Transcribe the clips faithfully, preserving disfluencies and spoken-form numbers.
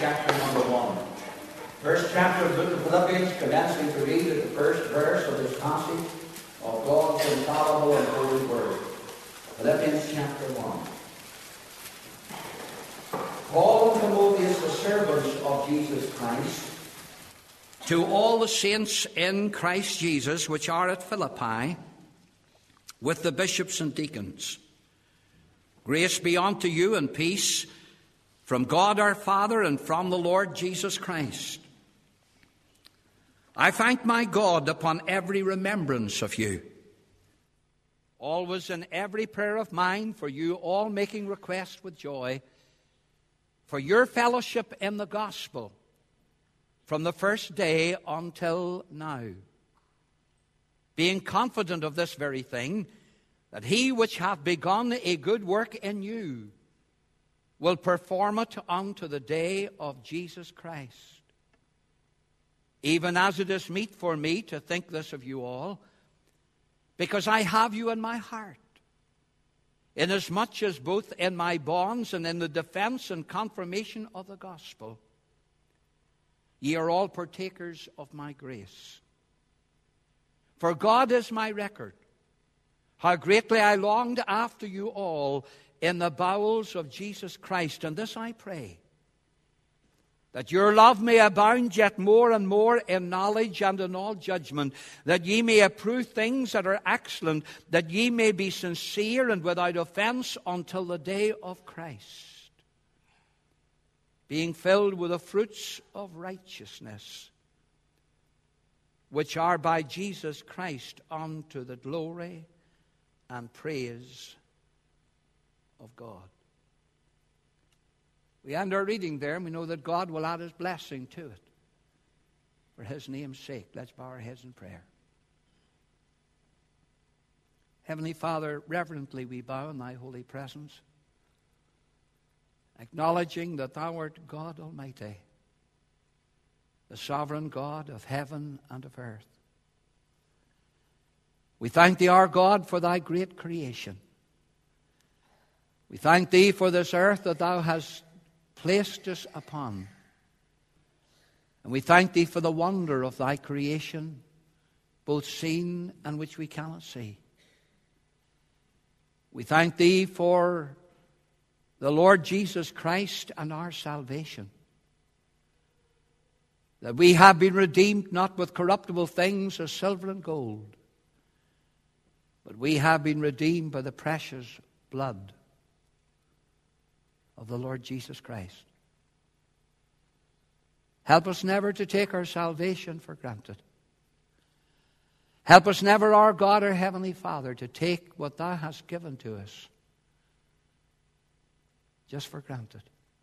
chapter number one. First chapter of the book of Philippians, commencing to read at the first verse of this passage of God's infallible and holy word. Philippians chapter one. Paul and Timotheus, the servants of Jesus Christ, to all the saints in Christ Jesus which are at Philippi, with the bishops and deacons. Grace be unto you and peace from God our Father and from the Lord Jesus Christ. I thank my God upon every remembrance of you, always in every prayer of mine for you, all making request with joy for your fellowship in the gospel from the first day until now, being confident of this very thing, that he which hath begun a good work in you will perform it unto the day of Jesus Christ. Even as it is meet for me to think this of you all, because I have you in my heart, inasmuch as both in my bonds and in the defense and confirmation of the gospel, ye are all partakers of my grace. For God is my record, how greatly I longed after you all in the bowels of Jesus Christ. And this I pray, that your love may abound yet more and more in knowledge and in all judgment, that ye may approve things that are excellent, that ye may be sincere and without offense until the day of Christ, being filled with the fruits of righteousness, which are by Jesus Christ unto the glory and praise of God. We end our reading there, and we know that God will add his blessing to it for his name's sake. Let's bow our heads in prayer. Heavenly Father, reverently we bow in thy holy presence, acknowledging that thou art God Almighty, the sovereign God of heaven and of earth. We thank thee, our God, for thy great creation. We thank thee for this earth that thou hast placed us upon. And we thank thee for the wonder of thy creation, both seen and which we cannot see. We thank thee for the Lord Jesus Christ and our salvation, that we have been redeemed not with corruptible things as silver and gold, but we have been redeemed by the precious blood of the Lord Jesus Christ. Help us never to take our salvation for granted. Help us never, our God, our Heavenly Father, to take what thou hast given to us just for granted.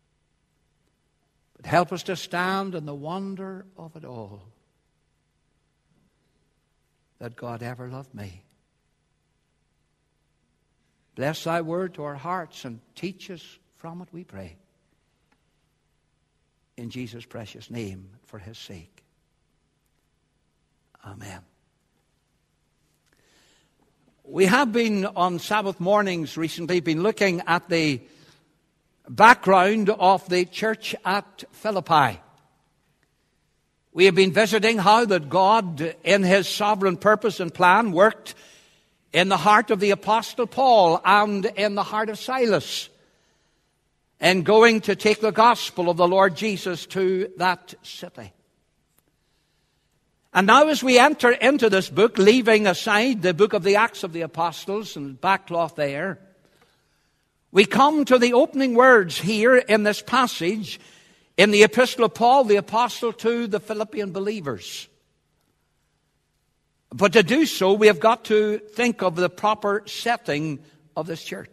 But help us to stand in the wonder of it all, that God ever loved me. Bless thy word to our hearts and teach us from it, we pray. In Jesus' precious name, for his sake. Amen. We have been on Sabbath mornings recently, been looking at the background of the church at Philippi. We have been visiting how that God, in his sovereign purpose and plan, worked in the heart of the Apostle Paul and in the heart of Silas, and going to take the gospel of the Lord Jesus to that city. And now as we enter into this book, leaving aside the book of the Acts of the Apostles and backcloth there, we come to the opening words here in this passage in the Epistle of Paul, the Apostle, to the Philippian believers. But to do so, we have got to think of the proper setting of this church.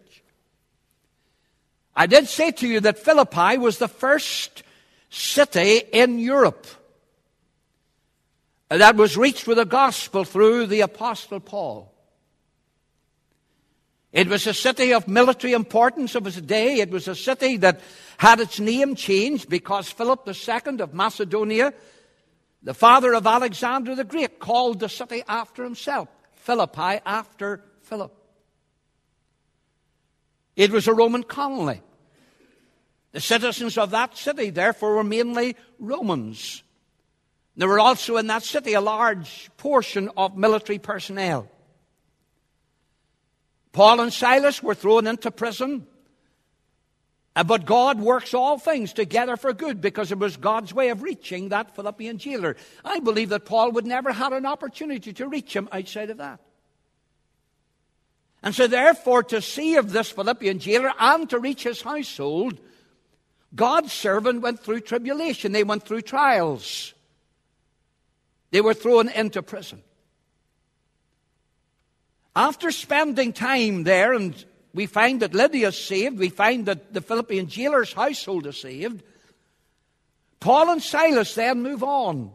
I did say to you that Philippi was the first city in Europe that was reached with the gospel through the Apostle Paul. It was a city of military importance of its day. It was a city that had its name changed because Philip the Second of Macedonia, the father of Alexander the Great, called the city after himself, Philippi, after Philip. It was a Roman colony. The citizens of that city, therefore, were mainly Romans. There were also in that city a large portion of military personnel. Paul and Silas were thrown into prison. But God works all things together for good, because it was God's way of reaching that Philippian jailer. I believe that Paul would never have an opportunity to reach him outside of that. And so therefore, to save this Philippian jailer and to reach his household, God's servant went through tribulation. They went through trials. They were thrown into prison. After spending time there, and we find that Lydia is saved, we find that the Philippian jailer's household is saved, Paul and Silas then move on.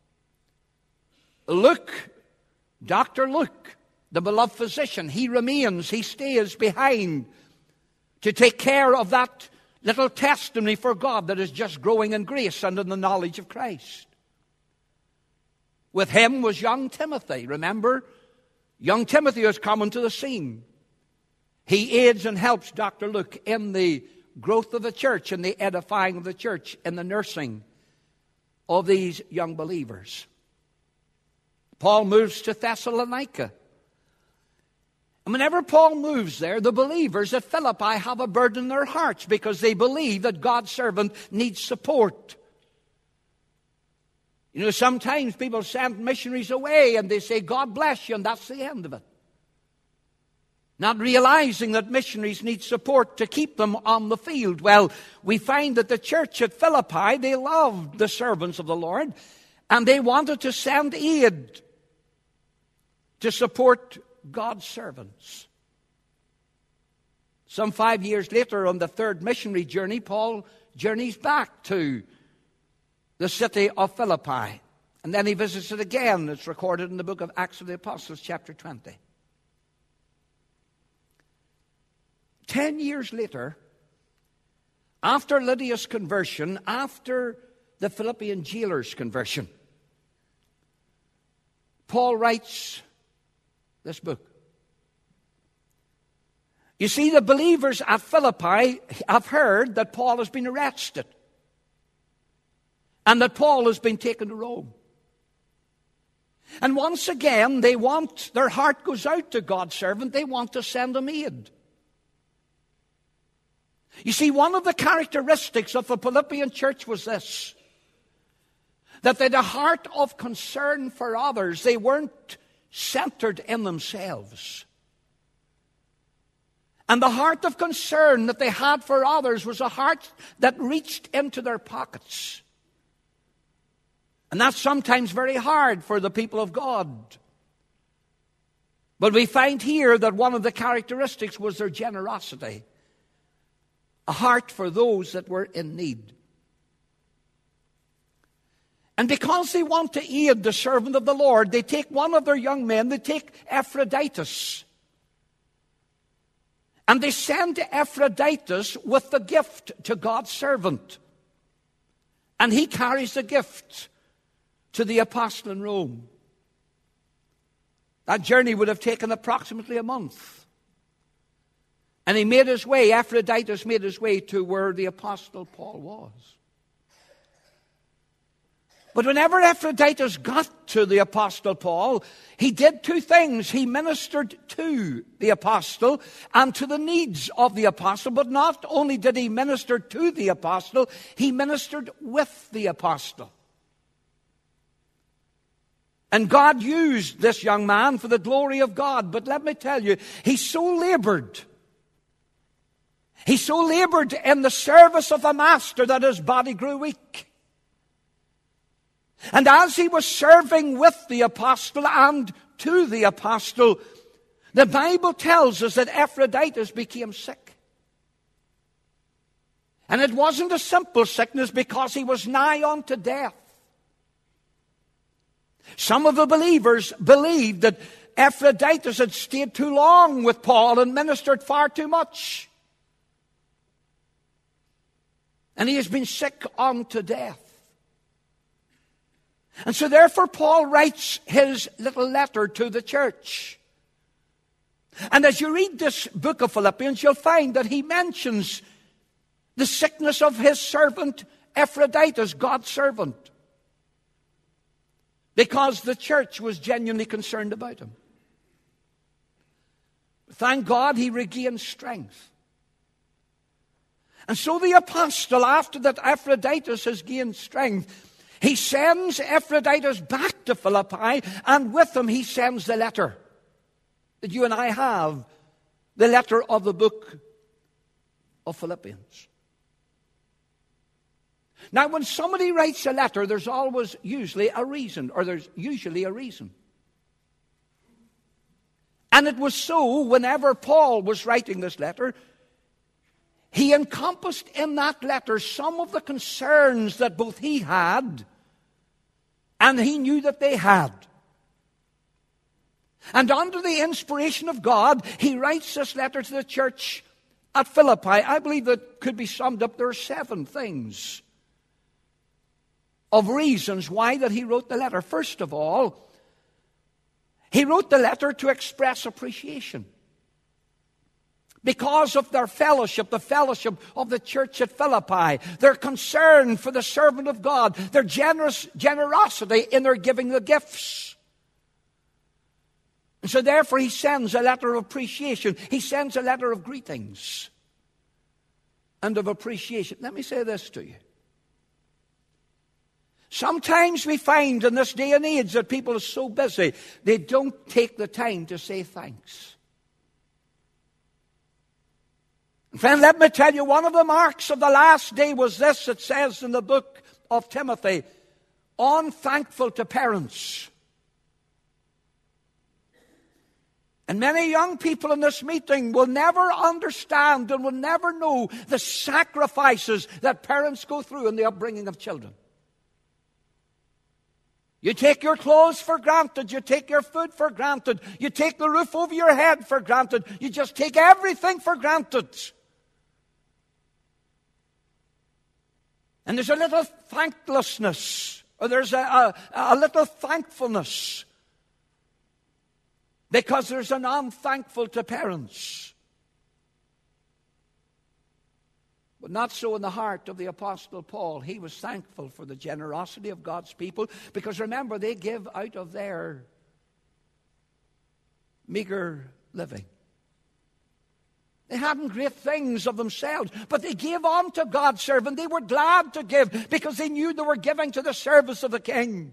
Luke, Doctor Luke, the beloved physician, he remains, he stays behind to take care of that little testimony for God that is just growing in grace and in the knowledge of Christ. With him was young Timothy. Remember, young Timothy is coming to the scene. He aids and helps Doctor Luke in the growth of the church, in the edifying of the church, in the nursing of these young believers. Paul moves to Thessalonica. And whenever Paul moves there, the believers at Philippi have a burden in their hearts because they believe that God's servant needs support. You know, sometimes people send missionaries away and they say, God bless you, and that's the end of it. Not realizing that missionaries need support to keep them on the field. Well, we find that the church at Philippi, they loved the servants of the Lord, and they wanted to send aid to support God's servants. Some five years later, on the third missionary journey, Paul journeys back to the city of Philippi. And then he visits it again. It's recorded in the book of Acts of the Apostles, chapter twenty. Ten years later, after Lydia's conversion, after the Philippian jailer's conversion, Paul writes this book. You see, the believers at Philippi have heard that Paul has been arrested and that Paul has been taken to Rome. And once again, they want, their heart goes out to God's servant. They want to send him aid. You see, one of the characteristics of the Philippian church was this, that they had a heart of concern for others. They weren't centered in themselves. And the heart of concern that they had for others was a heart that reached into their pockets. And that's sometimes very hard for the people of God. But we find here that one of the characteristics was their generosity. A heart for those that were in need. And because they want to aid the servant of the Lord, they take one of their young men, they take Epaphroditus. And they send Epaphroditus with the gift to God's servant. And he carries the gift to the apostle in Rome. That journey would have taken approximately a month. And he made his way, Epaphroditus made his way to where the apostle Paul was. But whenever Epaphroditus got to the apostle Paul, he did two things. He ministered to the apostle and to the needs of the apostle. But not only did he minister to the apostle, he ministered with the apostle. And God used this young man for the glory of God. But let me tell you, he so labored. He so labored in the service of the master that his body grew weak. And as he was serving with the apostle and to the apostle, the Bible tells us that Epaphroditus became sick. And it wasn't a simple sickness because he was nigh unto death. Some of the believers believed that Epaphroditus had stayed too long with Paul and ministered far too much. And he has been sick unto death. And so therefore Paul writes his little letter to the church. And as you read this book of Philippians, you'll find that he mentions the sickness of his servant Epaphroditus, God's servant, because the church was genuinely concerned about him. Thank God he regained strength. And so the apostle, after that Epaphroditus has gained strength, he sends Epaphroditus back to Philippi, and with him he sends the letter that you and I have, the letter of the book of Philippians. Now, when somebody writes a letter, there's always usually a reason, or there's usually a reason. And it was so whenever Paul was writing this letter, he encompassed in that letter some of the concerns that both he had and he knew that they had. And under the inspiration of God, he writes this letter to the church at Philippi. I believe that could be summed up. There are seven things of reasons why that he wrote the letter. First of all, he wrote the letter to express appreciation because of their fellowship, the fellowship of the church at Philippi, their concern for the servant of God, their generous generosity in their giving the gifts. And so therefore he sends a letter of appreciation. He sends a letter of greetings and of appreciation. Let me say this to you. Sometimes we find in this day and age that people are so busy, they don't take the time to say thanks. And friend, let me tell you, one of the marks of the last day was this. It says in the book of Timothy, unthankful to parents. And many young people in this meeting will never understand and will never know the sacrifices that parents go through in the upbringing of children. You take your clothes for granted. You take your food for granted. You take the roof over your head for granted. You just take everything for granted. And there's a little thanklessness, or there's a, a, a little thankfulness, because there's an unthankful to parents. But not so in the heart of the Apostle Paul. He was thankful for the generosity of God's people, because remember, they give out of their meager living. They hadn't great things of themselves, but they gave on to God's servant. They were glad to give because they knew they were giving to the service of the King.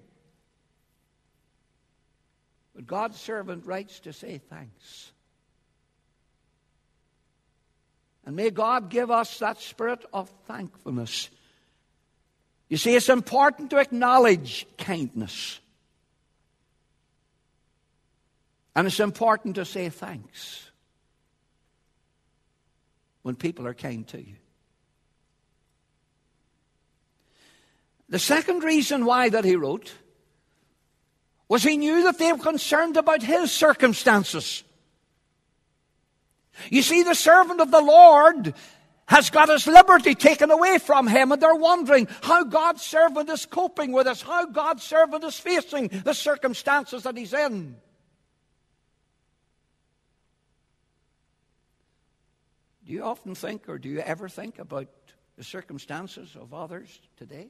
But God's servant writes to say thanks. And may God give us that spirit of thankfulness. You see, it's important to acknowledge kindness. And it's important to say thanks when people are kind to you. The second reason why that he wrote was he knew that they were concerned about his circumstances. You see, the servant of the Lord has got his liberty taken away from him, and they're wondering how God's servant is coping with this, how God's servant is facing the circumstances that he's in. Do you often think, or do you ever think about the circumstances of others today?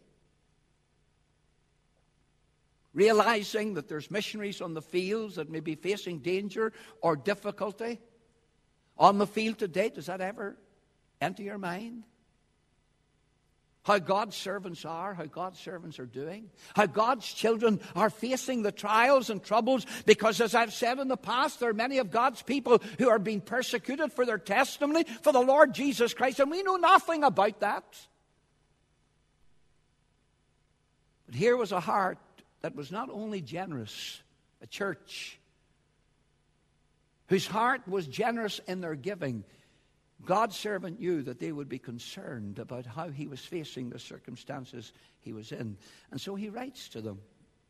Realizing that there's missionaries on the fields that may be facing danger or difficulty on the field today, does that ever enter your mind? How God's servants are, how God's servants are doing, how God's children are facing the trials and troubles, because as I've said in the past, there are many of God's people who are being persecuted for their testimony for the Lord Jesus Christ, and we know nothing about that. But here was a heart that was not only generous, a church whose heart was generous in their giving. God's servant knew that they would be concerned about how he was facing the circumstances he was in. And so he writes to them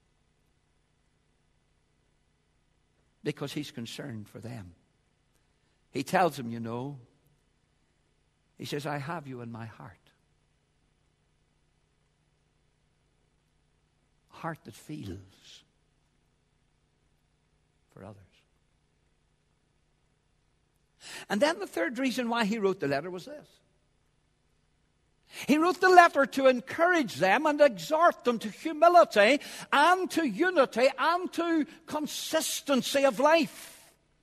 because he's concerned for them. He tells them, you know, he says, I have you in my heart. A heart that feels for others. And then the third reason why he wrote the letter was this. He wrote the letter to encourage them and exhort them to humility and to unity and to consistency of life.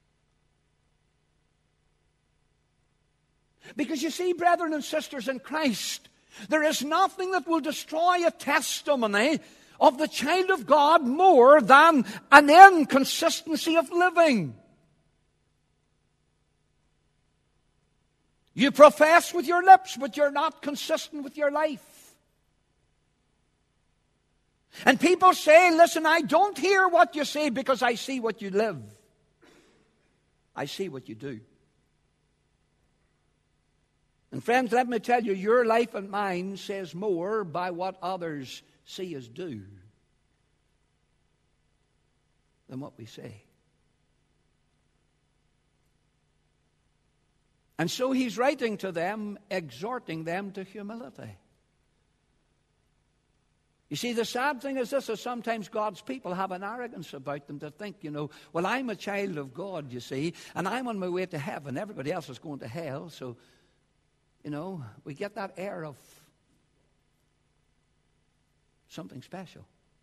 Because you see, brethren and sisters in Christ, there is nothing that will destroy a testimony of the child of God more than an inconsistency of living. You profess with your lips, but you're not consistent with your life. And people say, listen, I don't hear what you say because I see what you live. I see what you do. And friends, let me tell you, your life and mine says more by what others see us do than what we say. And so he's writing to them, exhorting them to humility. You see, the sad thing is this, is sometimes God's people have an arrogance about them to think, you know, well, I'm a child of God, you see, and I'm on my way to heaven. Everybody else is going to hell, so, you know, we get that air of something special.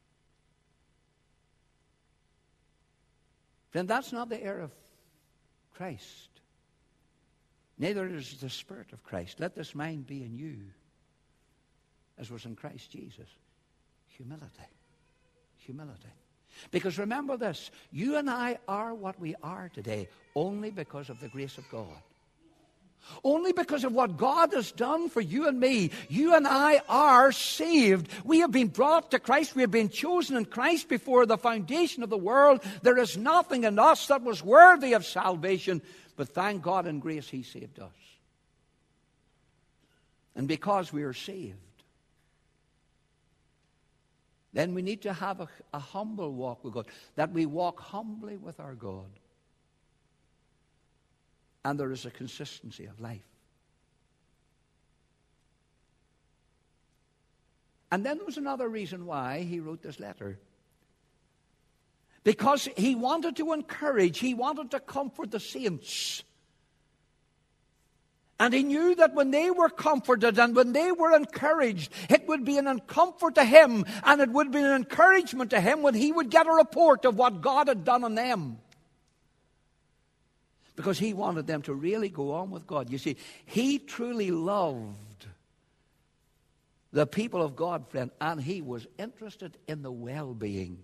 Then that's not the air of Christ. Neither is the Spirit of Christ. Let this mind be in you, as was in Christ Jesus. Humility. Humility. Because remember this, you and I are what we are today only because of the grace of God. Only because of what God has done for you and me. You and I are saved. We have been brought to Christ. We have been chosen in Christ before the foundation of the world. There is nothing in us that was worthy of salvation. But thank God in grace He saved us. And because we are saved, then we need to have a, a humble walk with God. That we walk humbly with our God. And there is a consistency of life. And then there was another reason why he wrote this letter. Because he wanted to encourage, he wanted to comfort the saints. And he knew that when they were comforted and when they were encouraged, it would be an comfort to him, and it would be an encouragement to him when he would get a report of what God had done on them. Because he wanted them to really go on with God. You see, he truly loved the people of God, friend, and he was interested in the well-being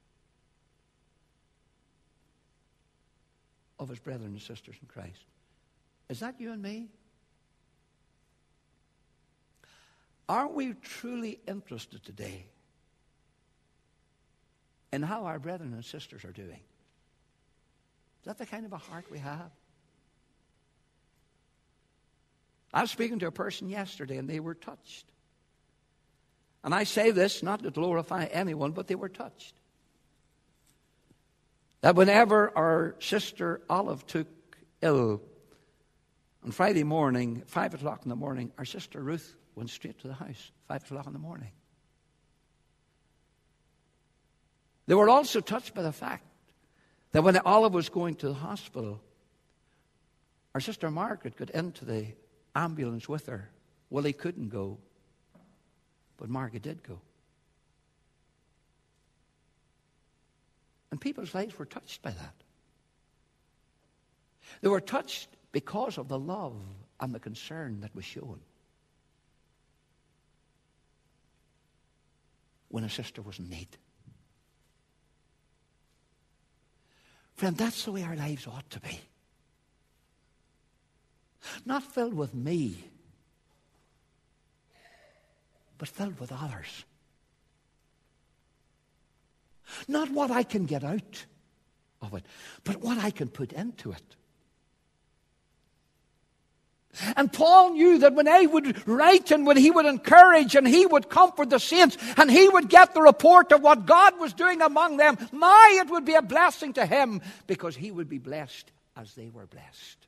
of his brethren and sisters in Christ. Is that you and me? Are we truly interested today in how our brethren and sisters are doing? Is that the kind of a heart we have? I was speaking to a person yesterday and they were touched. And I say this not to glorify anyone, but they were touched. That whenever our sister Olive took ill, on Friday morning, five o'clock in the morning, our sister Ruth went straight to the house, five o'clock in the morning. They were also touched by the fact that when Olive was going to the hospital, our sister Margaret got into the ambulance with her. Willie couldn't go, but Margaret did go. And people's lives were touched by that. They were touched because of the love and the concern that was shown when a sister was in need. Friend, that's the way our lives ought to be. Not filled with me, but filled with others. Not what I can get out of it, but what I can put into it. And Paul knew that when he would write and when he would encourage and he would comfort the saints and he would get the report of what God was doing among them, my, it would be a blessing to him because he would be blessed as they were blessed.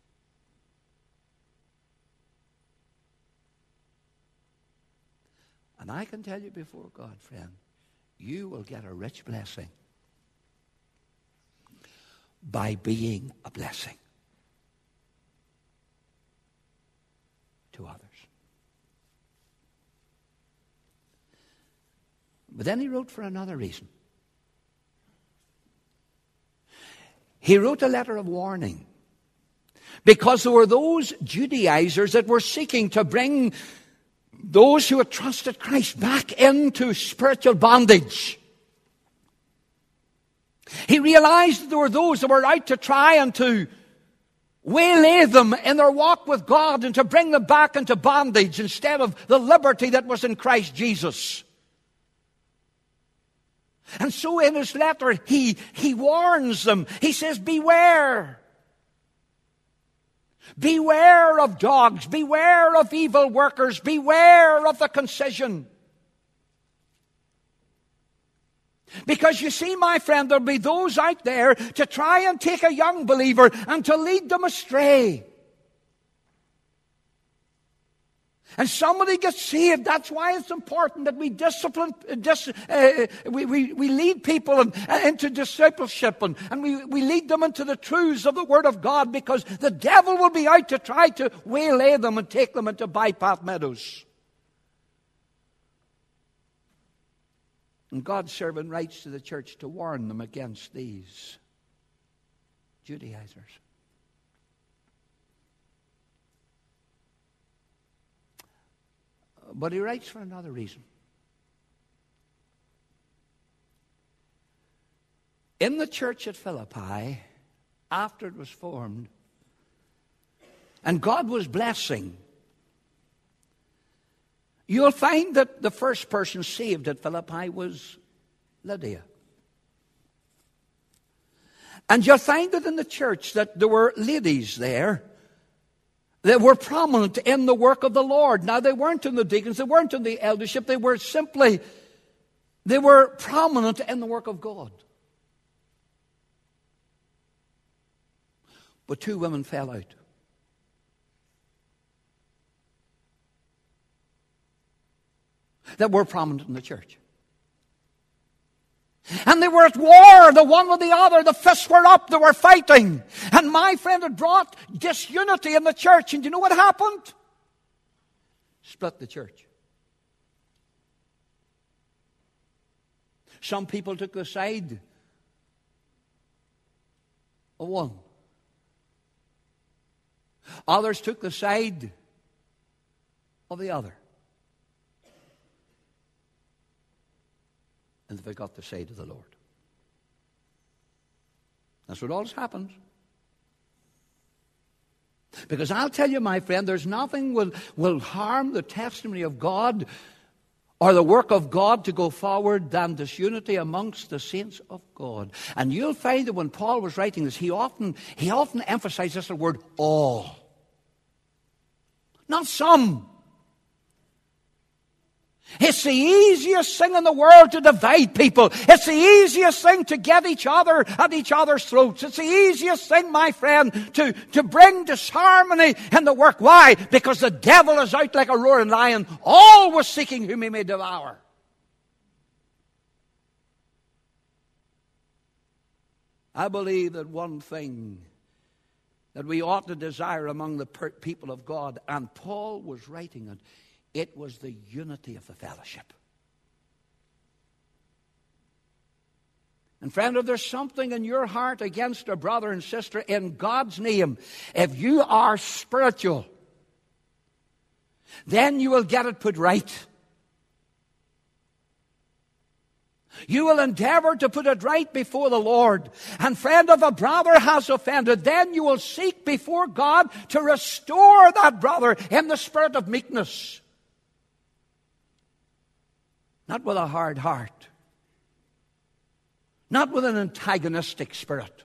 And I can tell you before God, friend, you will get a rich blessing by being a blessing to others. But then he wrote for another reason. He wrote a letter of warning. Because there were those Judaizers that were seeking to bring those who had trusted Christ back into spiritual bondage. He realized that there were those that were out to try and to waylay them in their walk with God and to bring them back into bondage instead of the liberty that was in Christ Jesus. And so in his letter, he, he warns them. He says, beware. Beware of dogs. Beware of evil workers. Beware of the concision. Because you see, my friend, there'll be those out there to try and take a young believer and to lead them astray. And somebody gets saved. That's why it's important that we discipline, dis, uh, we, we, we lead people in, uh, into discipleship and, and we, we lead them into the truths of the Word of God, because the devil will be out to try to waylay them and take them into bypath meadows. And God's servant writes to the church to warn them against these Judaizers. But he writes for another reason. In the church at Philippi, after it was formed, and God was blessing, you'll find that the first person saved at Philippi was Lydia. And you'll find that in the church that there were ladies there that were prominent in the work of the Lord. Now, they weren't in the deacons, they weren't in the eldership, they were simply, they were prominent in the work of God. But two women fell out. That were prominent in the church. And they were at war, the one with the other. The fists were up, they were fighting. And my friend, had brought disunity in the church. And do you know what happened? Split the church. Some people took the side of one. Others took the side of the other. And they forgot the side of the Lord. That's what always happens. Because I'll tell you, my friend, there's nothing will, will harm the testimony of God or the work of God to go forward than disunity amongst the saints of God. And you'll find that when Paul was writing this, he often, he often emphasizes the word all. Not some. It's the easiest thing in the world to divide people. It's the easiest thing to get each other at each other's throats. It's the easiest thing, my friend, to, to bring disharmony in the work. Why? Because the devil is out like a roaring lion, always seeking whom he may devour. I believe that one thing that we ought to desire among the per- people of God, and Paul was writing it, it was the unity of the fellowship. And friend, if there's something in your heart against a brother and sister, in God's name, if you are spiritual, then you will get it put right. You will endeavor to put it right before the Lord. And friend, if a brother has offended, then you will seek before God to restore that brother in the spirit of meekness. Not with a hard heart. Not with an antagonistic spirit.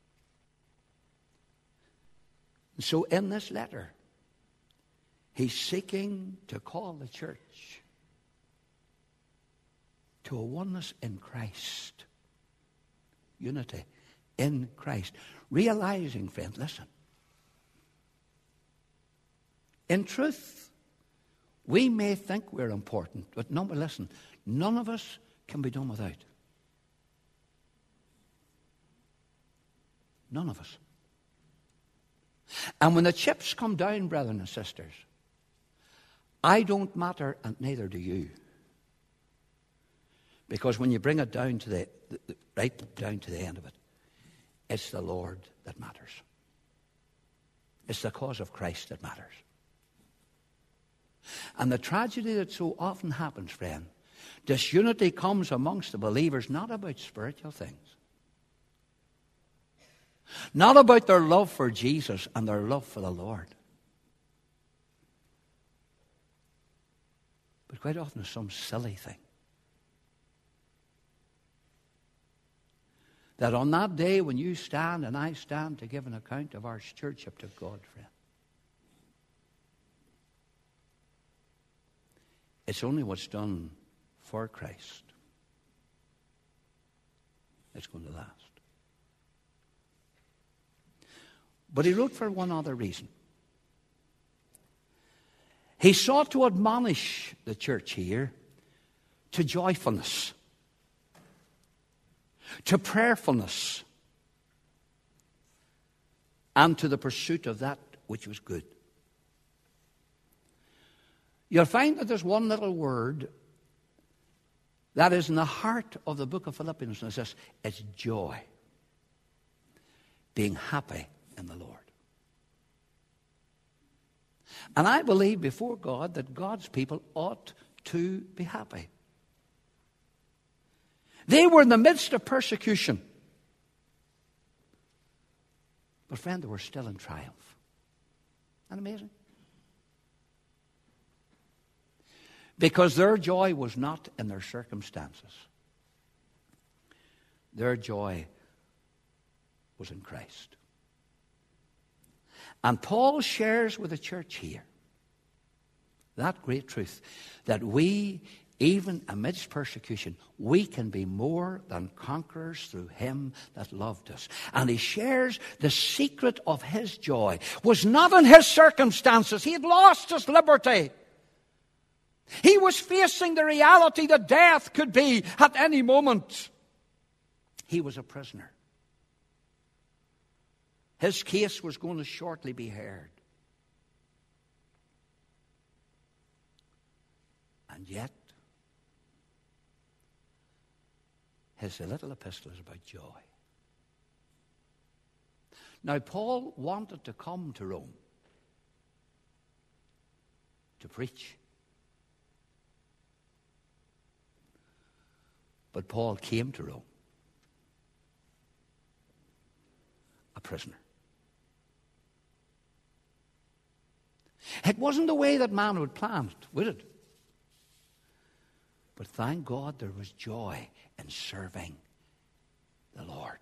And so in this letter, he's seeking to call the church to a oneness in Christ. Unity in Christ. Realizing, friend, listen. In truth, we may think we're important, but no, listen, none of us can be done without. None of us. And when the chips come down, brethren and sisters, I don't matter and neither do you. Because when you bring it down to the, the, the right down to the end of it, it's the Lord that matters. It's the cause of Christ that matters. And the tragedy that so often happens, friend, disunity comes amongst the believers not about spiritual things, not about their love for Jesus and their love for the Lord, but quite often it's some silly thing. That on that day when you stand and I stand to give an account of our stewardship to God, friend, it's only what's done for Christ that's going to last. But he wrote for one other reason. He sought to admonish the church here to joyfulness, to prayerfulness, and to the pursuit of that which was good. You'll find that there's one little word that is in the heart of the book of Philippians, and it says, it's joy. Being happy in the Lord. And I believe before God that God's people ought to be happy. They were in the midst of persecution. But friend, they were still in triumph. Isn't that amazing? Because their joy was not in their circumstances. Their joy was in Christ. And Paul shares with the church here that great truth that we, even amidst persecution, we can be more than conquerors through him that loved us. And he shares the secret of his joy was not in his circumstances. He had lost his liberty. He was facing the reality that death could be at any moment. He was a prisoner. His case was going to shortly be heard. And yet, his little epistle is about joy. Now, Paul wanted to come to Rome to preach. But Paul came to Rome a prisoner. It wasn't the way that man would plan it, would it? But thank God there was joy in serving the Lord.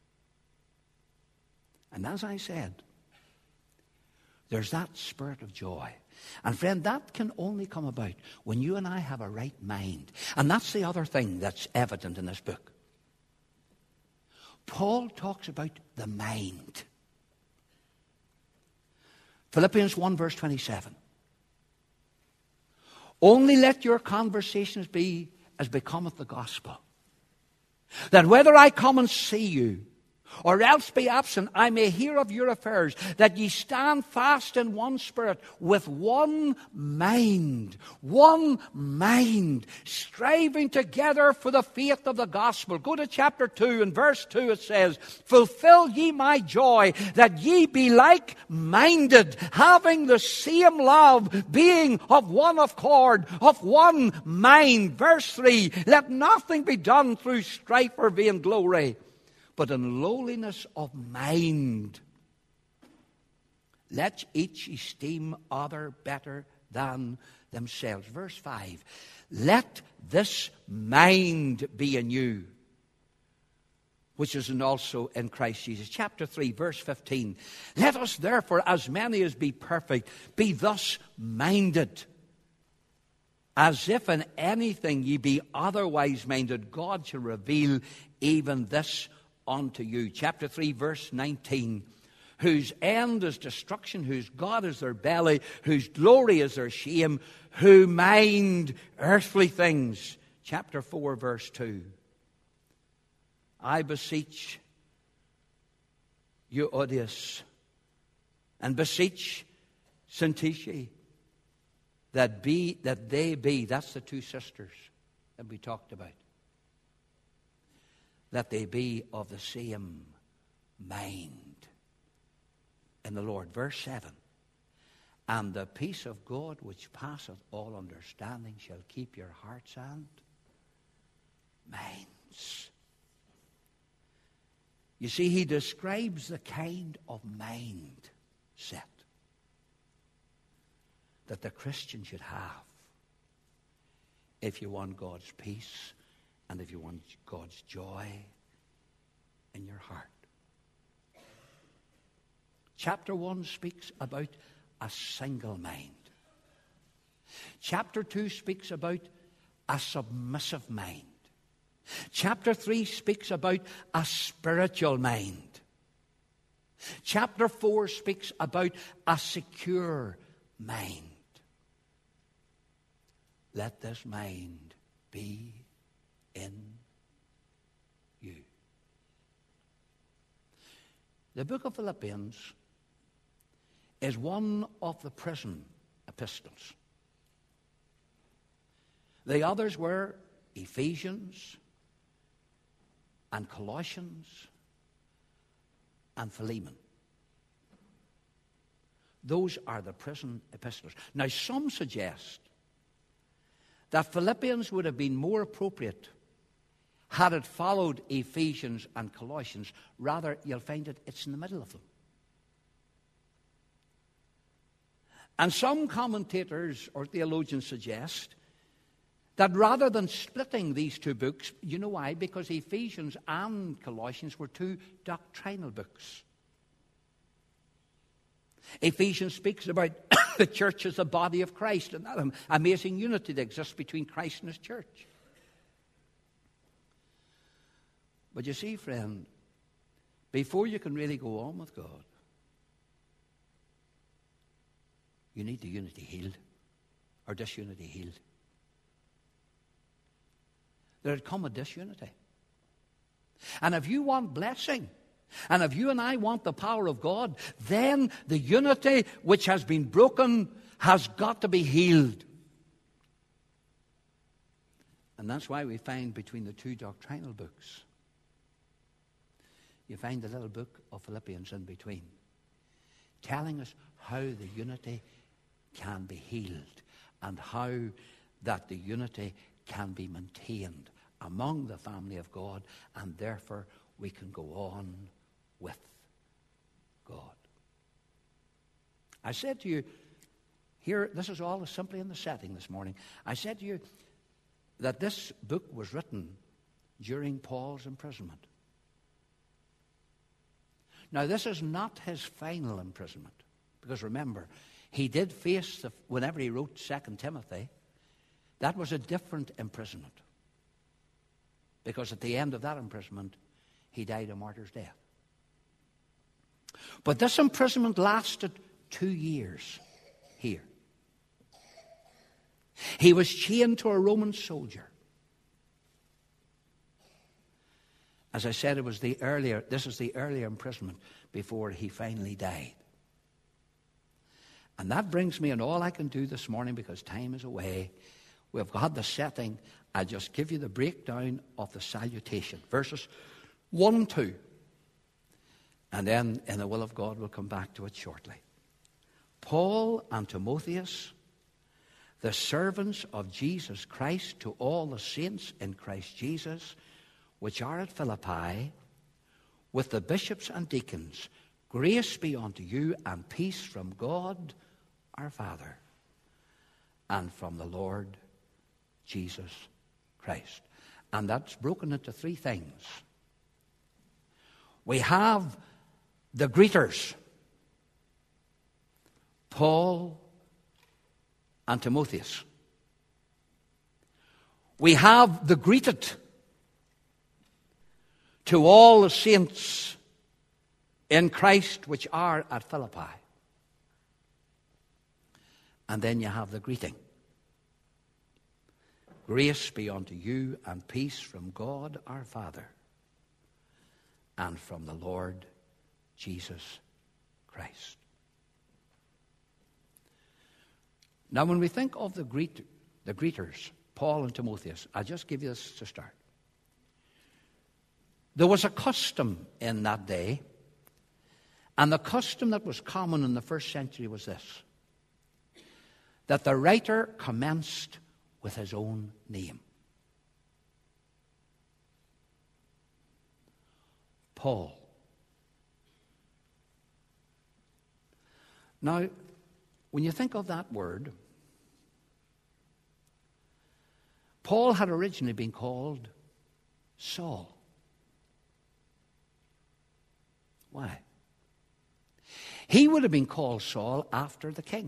And as I said, there's that spirit of joy. And friend, that can only come about when you and I have a right mind. And that's the other thing that's evident in this book. Paul talks about the mind. Philippians one verse twenty-seven. Only let your conversations be as becometh the gospel. That whether I come and see you, or else be absent, I may hear of your affairs, that ye stand fast in one spirit, with one mind, one mind, striving together for the faith of the gospel. Go to chapter two, and verse two it says, fulfill ye my joy, that ye be like-minded, having the same love, being of one accord, of one mind. Verse three, let nothing be done through strife or vainglory, but in lowliness of mind, let each esteem other better than themselves. Verse five, let this mind be in you, which is in also in Christ Jesus. Chapter three, verse fifteen, let us therefore, as many as be perfect, be thus minded, as if in anything ye be otherwise minded, God shall reveal even this unto you. Chapter three, verse nineteen. Whose end is destruction, whose God is their belly, whose glory is their shame, who mind earthly things. Chapter four, verse two. I beseech you, Odious, and beseech Syntyche, that be that they be, that's the two sisters that we talked about, Let they be of the same mind in the Lord. Verse seven. And the peace of God which passeth all understanding shall keep your hearts and minds. You see, he describes the kind of mind set that the Christian should have if you want God's peace and if you want God's joy in your heart. Chapter one speaks about a single mind. Chapter two speaks about a submissive mind. Chapter three speaks about a spiritual mind. Chapter four speaks about a secure mind. Let this mind be in you. The book of Philippians is one of the prison epistles. The others were Ephesians and Colossians and Philemon. Those are the prison epistles. Now, some suggest that Philippians would have been more appropriate had it followed Ephesians and Colossians. Rather, you'll find it, it's in the middle of them. And some commentators or theologians suggest that rather than splitting these two books, you know why? Because Ephesians and Colossians were two doctrinal books. Ephesians speaks about the church as the body of Christ and that amazing unity that exists between Christ and his church. But you see, friend, before you can really go on with God, you need the unity healed, or disunity healed. There had come a disunity. And if you want blessing, and if you and I want the power of God, then the unity which has been broken has got to be healed. And that's why we find between the two doctrinal books, you find the little book of Philippians in between, telling us how the unity can be healed and how that the unity can be maintained among the family of God, and therefore we can go on with God. I said to you, here, this is all simply in the setting this morning. I said to you that this book was written during Paul's imprisonment. Now, this is not his final imprisonment, because remember, he did face, the, whenever he wrote Second Timothy, that was a different imprisonment. Because at the end of that imprisonment, he died a martyr's death. But this imprisonment lasted two years here. He was chained to a Roman soldier. As I said, it was the earlier, this is the earlier imprisonment before he finally died. And that brings me, and all I can do this morning, because time is away, we've got the setting. I'll just give you the breakdown of the salutation. Verses one and two. And then, in the will of God, we'll come back to it shortly. Paul and Timotheus, the servants of Jesus Christ, to all the saints in Christ Jesus, which are at Philippi, with the bishops and deacons, grace be unto you and peace from God our Father and from the Lord Jesus Christ. And that's broken into three things. We have the greeters, Paul and Timotheus. We have the greeted, to all the saints in Christ which are at Philippi. And then you have the greeting. Grace be unto you and peace from God our Father and from the Lord Jesus Christ. Now, when we think of the greet, the greeters, Paul and Timotheus, I'll just give you this to start. There was a custom in that day, and the custom that was common in the first century was this, that the writer commenced with his own name. Paul. Now, when you think of that word, Paul had originally been called Saul. Why? He would have been called Saul after the king,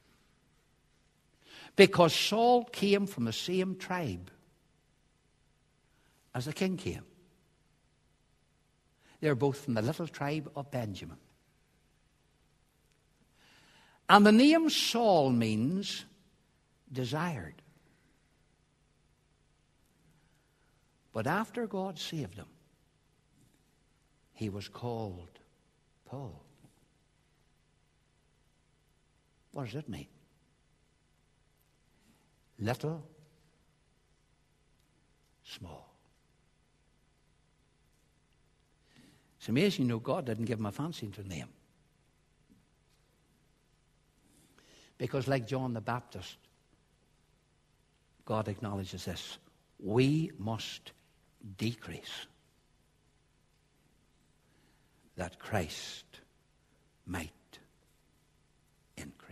because Saul came from the same tribe as the king came. They're both from the little tribe of Benjamin. And the name Saul means desired. But after God saved him, he was called Paul. What does it mean? Little, small. It's amazing, you know, God didn't give him a fancy name. Because like John the Baptist, God acknowledges this: we must decrease that Christ might increase.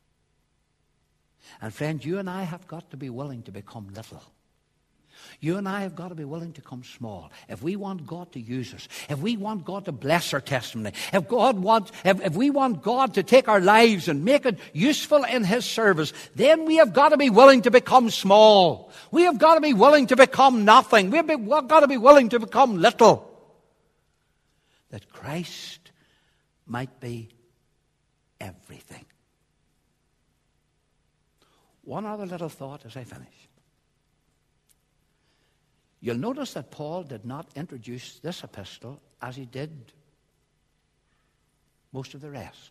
And friend, you and I have got to be willing to become little. You and I have got to be willing to come small. If we want God to use us, if we want God to bless our testimony, if God wants, if, if we want God to take our lives and make it useful in His service, then we have got to be willing to become small. We have got to be willing to become nothing. We have be, we've got to be willing to become little, that Christ might be everything. One other little thought as I finish. You'll notice that Paul did not introduce this epistle as he did most of the rest.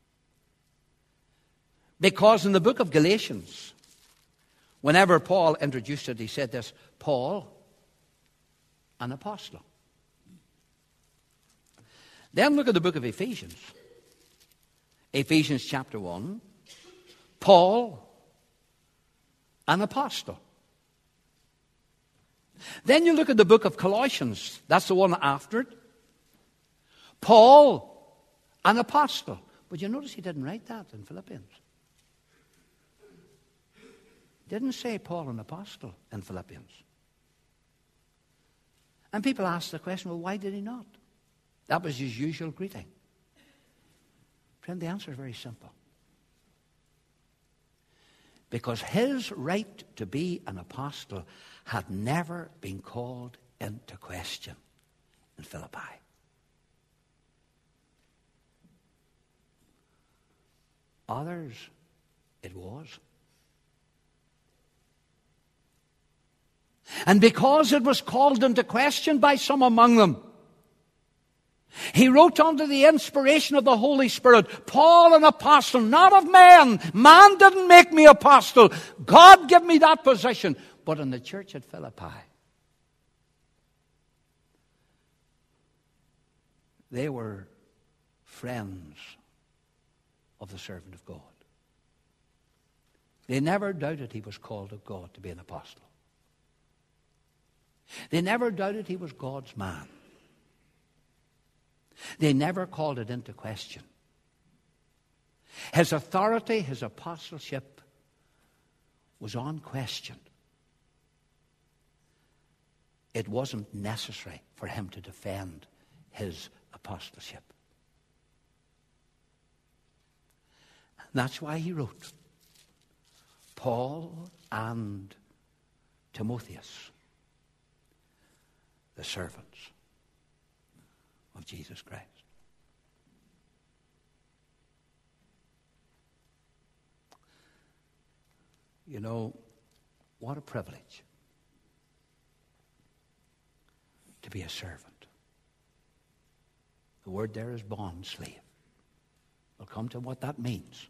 Because in the book of Galatians, whenever Paul introduced it, he said this: Paul, an apostle. Then look at the book of Ephesians. Ephesians chapter one. Paul, an apostle. Then you look at the book of Colossians. That's the one after it. Paul, an apostle. But you notice he didn't write that in Philippians. Didn't say Paul, an apostle in Philippians. And people ask the question, well, why did he not? That was his usual greeting. Friend, the answer is very simple. Because his right to be an apostle had never been called into question in Philippi. Others, it was. And because it was called into question by some among them, he wrote under the inspiration of the Holy Spirit, Paul, an apostle, not of man. Man didn't make me apostle. God gave me that position. But in the church at Philippi, they were friends of the servant of God. They never doubted he was called of God to be an apostle. They never doubted he was God's man. They never called it into question. His authority, his apostleship was unquestioned. It wasn't necessary for him to defend his apostleship. And that's why he wrote, Paul and Timotheus, the servants of Jesus Christ. You know, what a privilege to be a servant. The word there is bond slave. We'll come to what that means.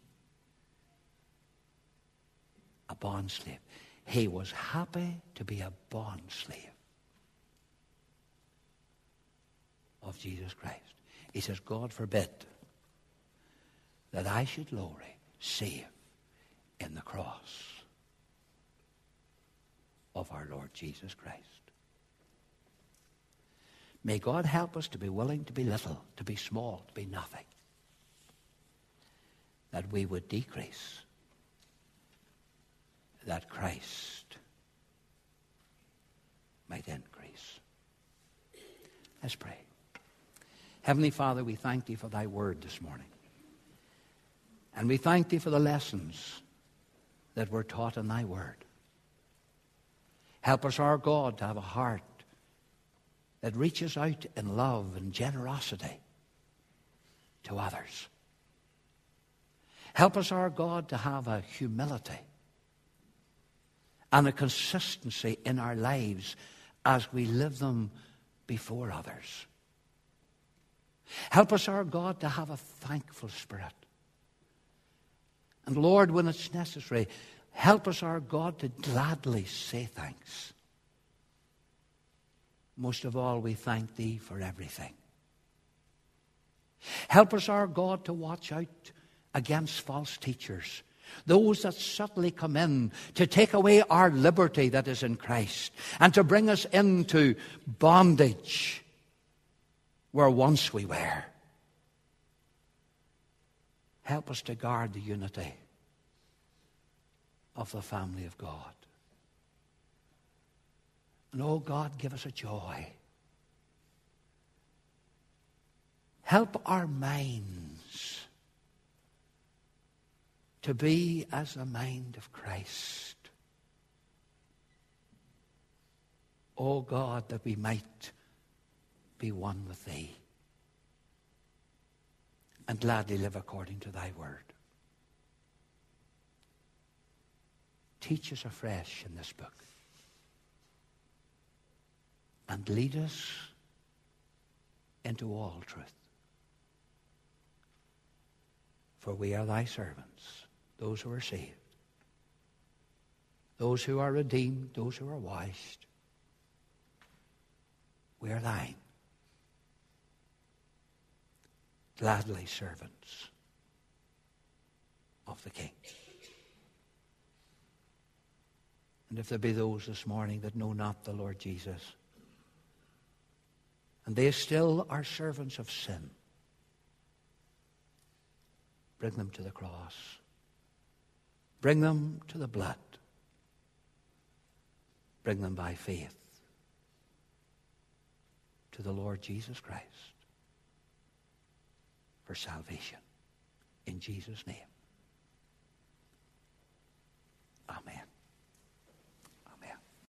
A bond slave. He was happy to be a bond slave of Jesus Christ. He says, God forbid that I should glory save in the cross of our Lord Jesus Christ. May God help us to be willing to be little, to be small, to be nothing, that we would decrease, that Christ might increase. Let's pray. Heavenly Father, we thank Thee for Thy word this morning. And we thank Thee for the lessons that were taught in Thy word. Help us, our God, to have a heart that reaches out in love and generosity to others. Help us, our God, to have a humility and a consistency in our lives as we live them before others. Help us, our God, to have a thankful spirit. And Lord, when it's necessary, help us, our God, to gladly say thanks. Most of all, we thank Thee for everything. Help us, our God, to watch out against false teachers, those that subtly come in to take away our liberty that is in Christ and to bring us into bondage where once we were. Help us to guard the unity of the family of God. And oh God, give us a joy. Help our minds to be as the mind of Christ. Oh God, that we might be one with Thee and gladly live according to Thy word. Teach us afresh in this book and lead us into all truth. For we are Thy servants, those who are saved, those who are redeemed, those who are washed. We are Thine, gladly servants of the King. And if there be those this morning that know not the Lord Jesus, and they still are servants of sin, bring them to the cross. Bring them to the blood. Bring them by faith to the Lord Jesus Christ for salvation. In Jesus' name.